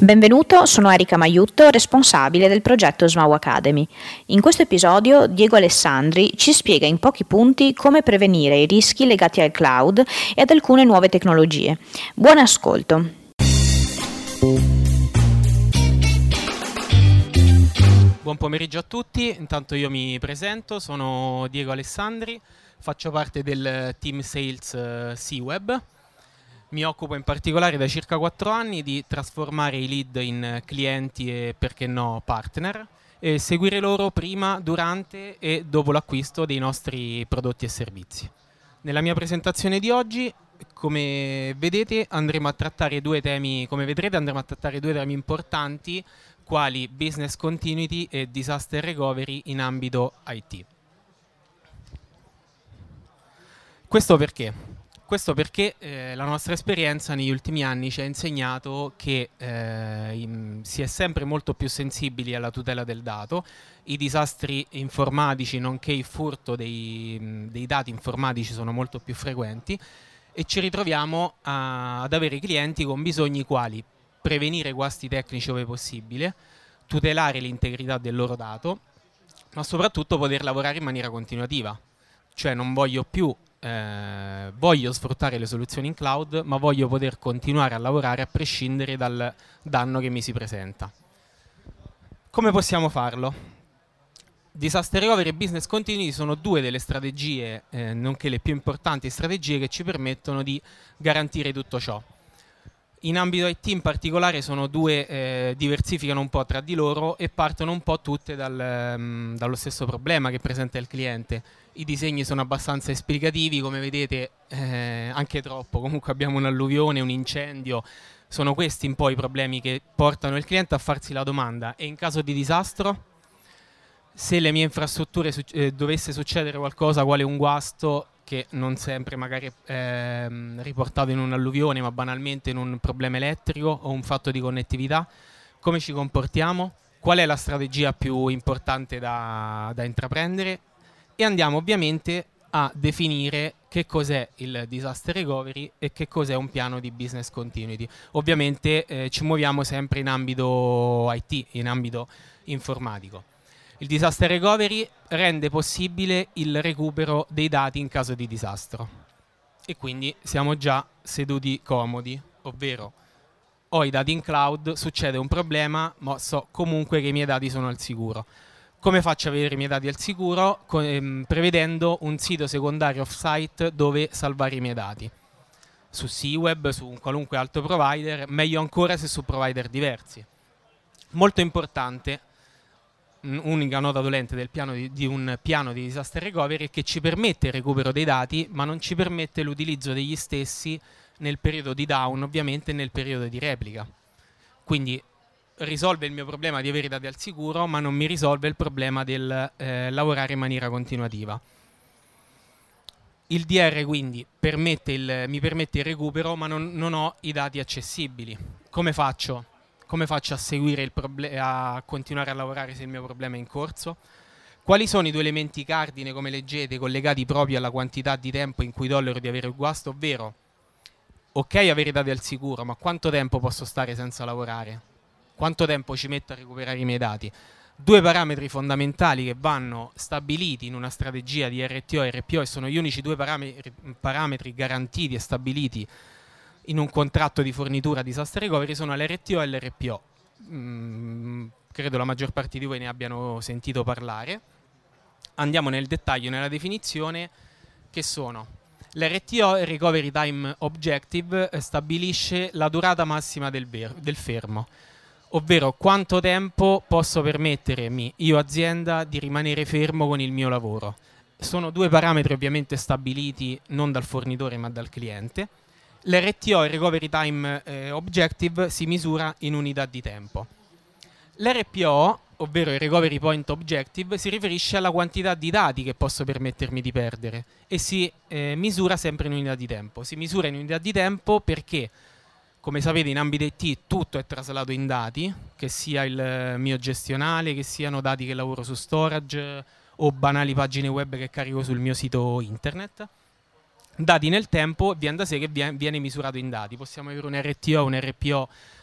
Benvenuto, sono Erika Maiutto, responsabile del progetto SMAU Academy. In questo episodio Diego Alessandri ci spiega in pochi punti come prevenire i rischi legati al cloud e ad alcune nuove tecnologie. Buon ascolto! Buon pomeriggio a tutti, intanto io mi presento, sono Diego Alessandri, faccio parte del team sales C-Web. Mi occupo in particolare da circa 4 anni di trasformare i lead in clienti e, perché no, partner e seguire loro prima, durante e dopo l'acquisto dei nostri prodotti e servizi. Nella mia presentazione di oggi, come vedrete, andremo a trattare due temi importanti, quali business continuity e disaster recovery in ambito IT. Questo perché? Questo perché la nostra esperienza negli ultimi anni ci ha insegnato che si è sempre molto più sensibili alla tutela del dato, i disastri informatici nonché il furto dei dati informatici sono molto più frequenti e ci ritroviamo ad avere clienti con bisogni quali prevenire guasti tecnici ove possibile, tutelare l'integrità del loro dato, ma soprattutto poter lavorare in maniera continuativa. Cioè non voglio più voglio sfruttare le soluzioni in cloud, ma voglio poter continuare a lavorare a prescindere dal danno che mi si presenta. Come possiamo farlo? Disaster recovery e business continuity sono due delle strategie, nonché le più importanti strategie che ci permettono di garantire tutto ciò. In ambito IT in particolare sono due, diversificano un po' tra di loro e partono un po' tutte dallo stesso problema che presenta il cliente. I disegni sono abbastanza esplicativi, come vedete anche troppo, comunque abbiamo un'alluvione, un incendio, sono questi un po' i problemi che portano il cliente a farsi la domanda: e in caso di disastro? Se le mie infrastrutture dovesse succedere qualcosa, quale un guasto, che non sempre magari è riportato in un'alluvione, ma banalmente in un problema elettrico o un fatto di connettività, come ci comportiamo? Qual è la strategia più importante da intraprendere? E andiamo ovviamente a definire che cos'è il disaster recovery e che cos'è un piano di business continuity. Ovviamente ci muoviamo sempre in ambito IT, in ambito informatico. Il disaster recovery rende possibile il recupero dei dati in caso di disastro e quindi siamo già seduti comodi, ovvero ho i dati in cloud, succede un problema, ma so comunque che i miei dati sono al sicuro. Come faccio a vedere i miei dati al sicuro? Prevedendo un sito secondario off-site dove salvare i miei dati. Su C-Web, su un qualunque altro provider, meglio ancora se su provider diversi. Molto importante, unica nota dolente del piano di un piano di disaster recovery è che ci permette il recupero dei dati, ma non ci permette l'utilizzo degli stessi nel periodo di down, ovviamente nel periodo di replica. Quindi risolve il mio problema di avere i dati al sicuro, ma non mi risolve il problema del lavorare in maniera continuativa. Il DR quindi mi permette il recupero, ma non ho i dati accessibili. Come faccio? Come faccio a seguire a continuare a lavorare se il mio problema è in corso? Quali sono i due elementi cardine, come leggete, collegati proprio alla quantità di tempo in cui tollero di avere il guasto? Ovvero, ok avere i dati al sicuro, ma quanto tempo posso stare senza lavorare? Quanto tempo ci metto a recuperare i miei dati? Due parametri fondamentali che vanno stabiliti in una strategia di RTO e RPO e sono gli unici due parametri garantiti e stabiliti in un contratto di fornitura disaster recovery sono l'RTO e l'RPO. Credo la maggior parte di voi ne abbiano sentito parlare. Andiamo nel dettaglio, nella definizione, che sono l'RTO, il Recovery Time Objective, stabilisce la durata massima del fermo, ovvero quanto tempo posso permettermi io azienda di rimanere fermo con il mio lavoro. Sono due parametri ovviamente stabiliti non dal fornitore ma dal cliente. L'RTO, il Recovery Time Objective, si misura in unità di tempo. L'RPO, ovvero il Recovery Point Objective, si riferisce alla quantità di dati che posso permettermi di perdere e si misura sempre in unità di tempo. Si misura in unità di tempo perché, come sapete, in ambito IT tutto è traslato in dati, che sia il mio gestionale, che siano dati che lavoro su storage o banali pagine web che carico sul mio sito internet. Dati nel tempo, viene da sé che viene misurato in dati. Possiamo avere un RTO, un RPO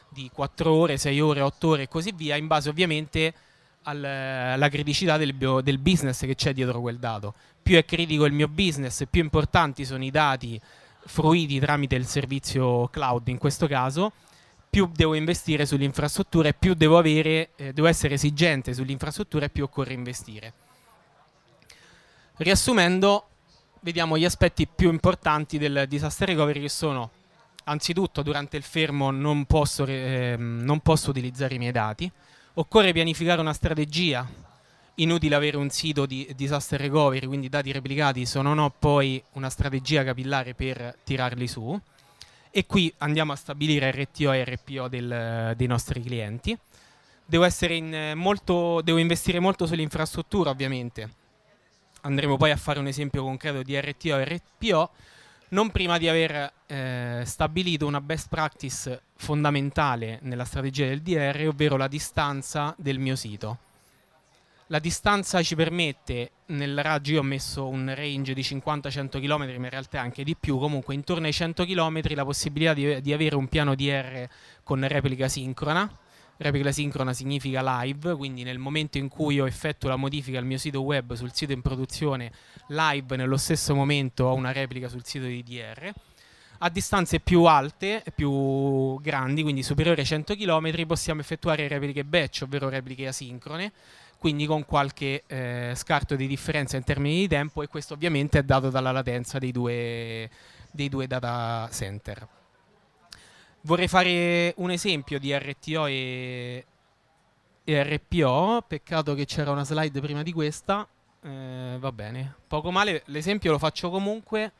di 4 ore, 6 ore, 8 ore e così via, in base ovviamente alla criticità del business che c'è dietro quel dato. Più è critico il mio business, più importanti sono i dati fruiti tramite il servizio cloud in questo caso, più devo investire sull'infrastruttura e più devo essere esigente sull'infrastruttura e più occorre investire. Riassumendo, vediamo gli aspetti più importanti del disaster recovery, che sono: anzitutto durante il fermo non posso utilizzare i miei dati, occorre pianificare una strategia, inutile avere un sito di disaster recovery, quindi dati replicati, se non ho poi una strategia capillare per tirarli su, e qui andiamo a stabilire RTO e RPO dei nostri clienti. Devo investire molto sull'infrastruttura, ovviamente. Andremo poi a fare un esempio concreto di RTO e RPO, non prima di aver stabilito una best practice fondamentale nella strategia del DR, ovvero la distanza del mio sito. La distanza ci permette, nel raggio io ho messo un range di 50-100 km, ma in realtà anche di più, comunque intorno ai 100 km, la possibilità di avere un piano DR con replica sincrona. Replica sincrona significa live, quindi nel momento in cui io effettuo la modifica al mio sito web sul sito in produzione, live nello stesso momento ho una replica sul sito di DR. A distanze più alte, più grandi, quindi superiori ai 100 km, possiamo effettuare repliche batch, ovvero repliche asincrone, quindi con qualche scarto di differenza in termini di tempo, e questo ovviamente è dato dalla latenza dei due data center. Vorrei fare un esempio di RTO e RPO, peccato che c'era una slide prima di questa, va bene, poco male, l'esempio lo faccio comunque.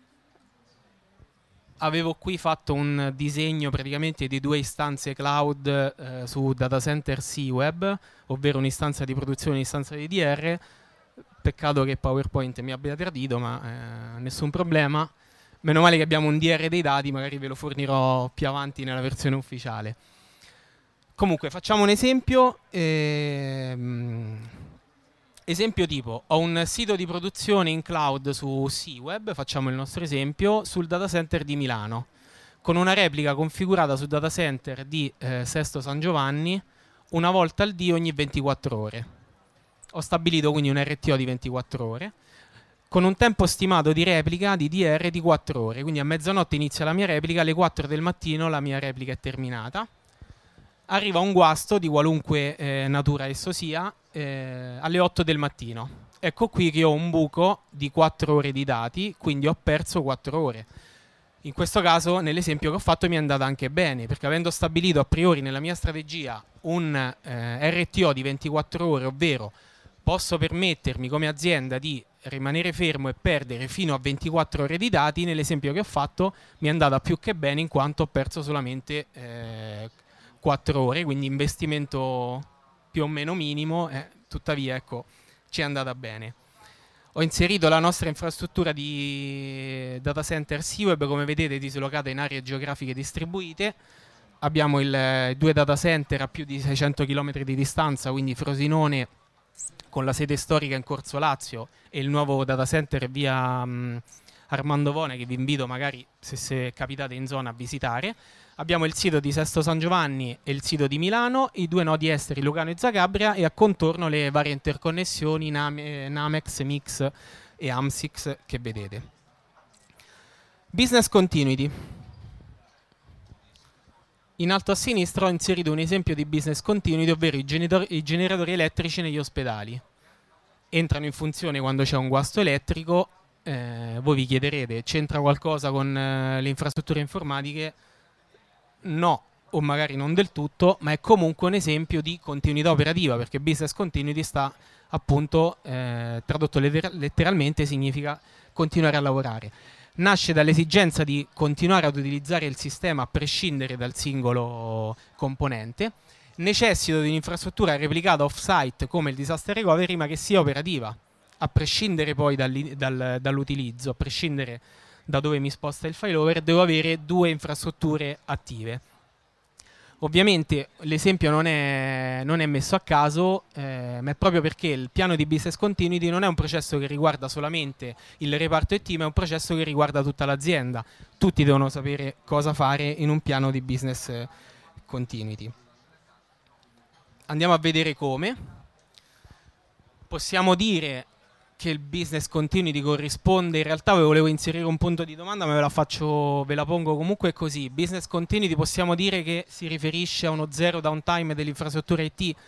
Avevo qui fatto un disegno praticamente di 2 istanze cloud su data center C-Web, ovvero un'istanza di produzione e un'istanza di DR. Peccato che PowerPoint mi abbia tradito, ma nessun problema. Meno male che abbiamo un DR dei dati, magari ve lo fornirò più avanti nella versione ufficiale. Comunque, facciamo un esempio. Esempio tipo: ho un sito di produzione in cloud su C-Web, facciamo il nostro esempio, sul data center di Milano, con una replica configurata sul data center di Sesto San Giovanni una volta al dì ogni 24 ore. Ho stabilito quindi un RTO di 24 ore, con un tempo stimato di replica di DR di 4 ore, quindi a mezzanotte inizia la mia replica, alle 4 del mattino la mia replica è terminata. Arriva un guasto di qualunque natura esso sia alle 8 del mattino. Ecco qui che ho un buco di 4 ore di dati, quindi ho perso 4 ore. In questo caso, nell'esempio che ho fatto, mi è andata anche bene, perché avendo stabilito a priori nella mia strategia un RTO di 24 ore, ovvero posso permettermi come azienda di rimanere fermo e perdere fino a 24 ore di dati, nell'esempio che ho fatto mi è andata più che bene, in quanto ho perso solamente 4 ore, quindi investimento più o meno minimo, tuttavia ecco, ci è andata bene. Ho inserito la nostra infrastruttura di data center C-Web, come vedete dislocata in aree geografiche distribuite. Abbiamo 2 data center a più di 600 km di distanza, quindi Frosinone con la sede storica in Corso Lazio e il nuovo data center via Armando Vone, che vi invito magari, se capitate in zona, a visitare. Abbiamo il sito di Sesto San Giovanni e il sito di Milano, i 2 nodi esteri Lugano e Zagabria, e a contorno le varie interconnessioni Namex, Mix e Amsix che vedete. Business continuity. In alto a sinistra ho inserito un esempio di business continuity, ovvero i generatori elettrici negli ospedali. Entrano in funzione quando c'è un guasto elettrico. Voi vi chiederete, c'entra qualcosa con le infrastrutture informatiche? No, o magari non del tutto, ma è comunque un esempio di continuità operativa, perché business continuity sta appunto, tradotto letteralmente, significa continuare a lavorare. Nasce dall'esigenza di continuare ad utilizzare il sistema a prescindere dal singolo componente. Necessito di un'infrastruttura replicata off-site come il disaster recovery, ma che sia operativa, a prescindere poi dall'utilizzo, a prescindere da dove mi sposta il failover. Devo avere 2 infrastrutture attive. Ovviamente l'esempio non è messo a caso, ma è proprio perché il piano di business continuity non è un processo che riguarda solamente il reparto IT, ma è un processo che riguarda tutta l'azienda. Tutti devono sapere cosa fare in un piano di business continuity. Andiamo a vedere come. Possiamo dire che il business continuity corrisponde, in realtà volevo inserire un punto di domanda ma ve la pongo comunque così. Business continuity possiamo dire che si riferisce a uno zero downtime dell'infrastruttura IT?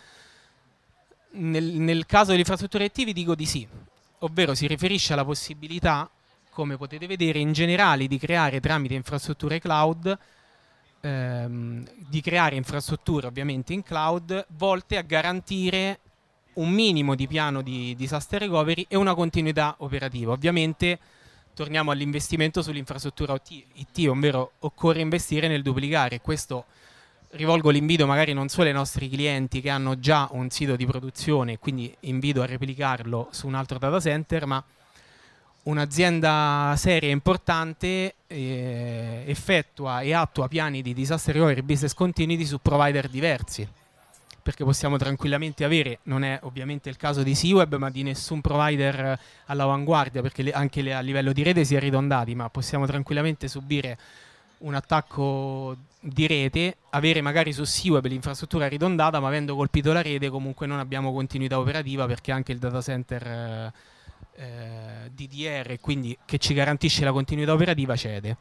Nel caso dell'infrastruttura IT vi dico di sì, ovvero si riferisce alla possibilità, come potete vedere, in generale di creare tramite infrastrutture cloud, di creare infrastrutture ovviamente in cloud volte a garantire un minimo di piano di disaster recovery e una continuità operativa. Ovviamente torniamo all'investimento sull'infrastruttura IT, ovvero occorre investire nel duplicare. Questo rivolgo l'invito magari non solo ai nostri clienti che hanno già un sito di produzione, quindi invito a replicarlo su un altro data center, ma un'azienda seria e importante effettua e attua piani di disaster recovery e business continuity su provider diversi, perché possiamo tranquillamente avere, non è ovviamente il caso di SeaWeb, ma di nessun provider all'avanguardia, perché anche a livello di rete si è ridondati, ma possiamo tranquillamente subire un attacco di rete, avere magari su SeaWeb l'infrastruttura ridondata, ma avendo colpito la rete comunque non abbiamo continuità operativa, perché anche il data center DDR, quindi che ci garantisce la continuità operativa, cede.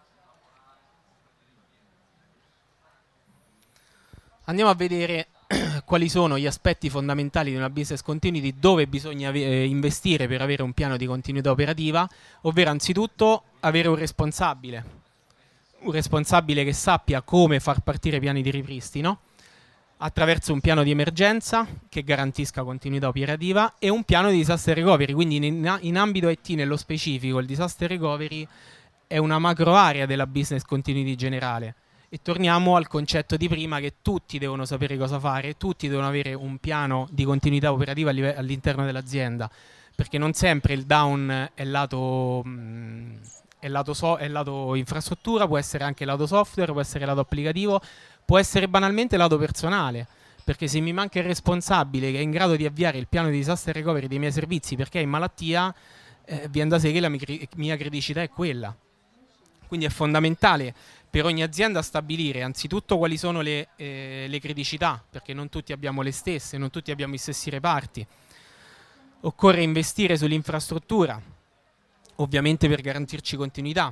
Andiamo a vedere quali sono gli aspetti fondamentali di una business continuity, dove bisogna investire per avere un piano di continuità operativa, ovvero anzitutto avere un responsabile che sappia come far partire piani di ripristino attraverso un piano di emergenza che garantisca continuità operativa e un piano di disaster recovery. Quindi in ambito IT nello specifico il disaster recovery è una macro area della business continuity generale. E torniamo al concetto di prima, che tutti devono sapere cosa fare, tutti devono avere un piano di continuità operativa all'interno dell'azienda, perché non sempre il down è lato infrastruttura, può essere anche lato software, può essere lato applicativo, può essere banalmente lato personale, perché se mi manca il responsabile che è in grado di avviare il piano di disaster recovery dei miei servizi perché è in malattia, viene da sé che la mia criticità è quella. Quindi è fondamentale per ogni azienda stabilire anzitutto quali sono le criticità, perché non tutti abbiamo le stesse, non tutti abbiamo i stessi reparti. Occorre investire sull'infrastruttura, ovviamente per garantirci continuità.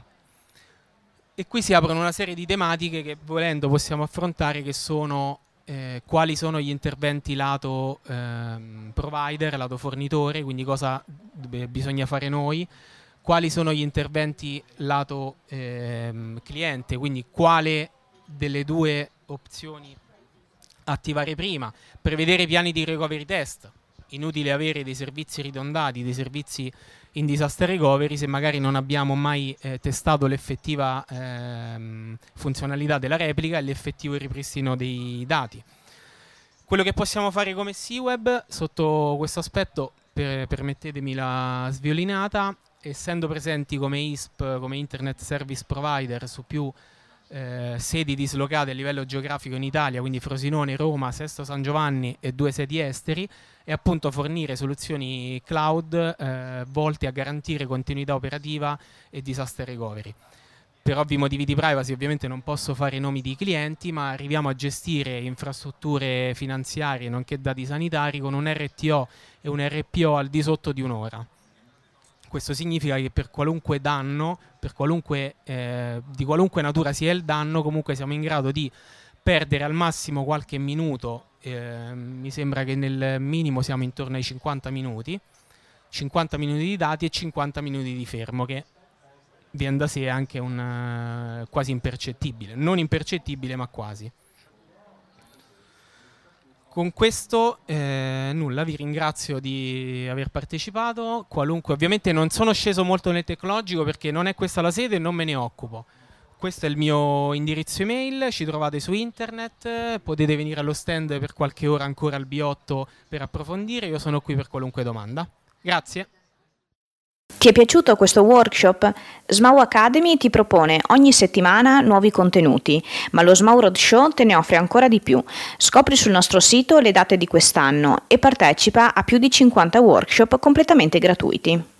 E qui si aprono una serie di tematiche che volendo possiamo affrontare, che sono quali sono gli interventi lato provider, lato fornitore, quindi cosa bisogna fare noi, quali sono gli interventi lato cliente, quindi quale delle due opzioni attivare prima, prevedere piani di recovery test. Inutile avere dei servizi ridondati, dei servizi in disaster recovery se magari non abbiamo mai testato l'effettiva funzionalità della replica e l'effettivo ripristino dei dati. Quello che possiamo fare come SeaWeb sotto questo aspetto, permettetemi la sviolinata, essendo presenti come ISP, come Internet Service Provider su più sedi dislocate a livello geografico in Italia, quindi Frosinone, Roma, Sesto San Giovanni e 2 sedi esteri, e appunto fornire soluzioni cloud volte a garantire continuità operativa e disaster recovery. Per ovvi motivi di privacy ovviamente non posso fare i nomi di clienti, ma arriviamo a gestire infrastrutture finanziarie nonché dati sanitari con un RTO e un RPO al di sotto di un'ora. Questo significa che per qualunque danno, di qualunque natura sia il danno, comunque siamo in grado di perdere al massimo qualche minuto, mi sembra che nel minimo siamo intorno ai 50 minuti di dati e 50 minuti di fermo, che viene da sé anche quasi impercettibile, non impercettibile ma quasi. Con questo nulla, vi ringrazio di aver partecipato. Ovviamente non sono sceso molto nel tecnologico perché non è questa la sede e non me ne occupo. Questo è il mio indirizzo email, ci trovate su internet, potete venire allo stand per qualche ora ancora al B8 per approfondire, io sono qui per qualunque domanda. Grazie. Ti è piaciuto questo workshop? SMAU Academy ti propone ogni settimana nuovi contenuti, ma lo SMAU Roadshow te ne offre ancora di più. Scopri sul nostro sito le date di quest'anno e partecipa a più di 50 workshop completamente gratuiti.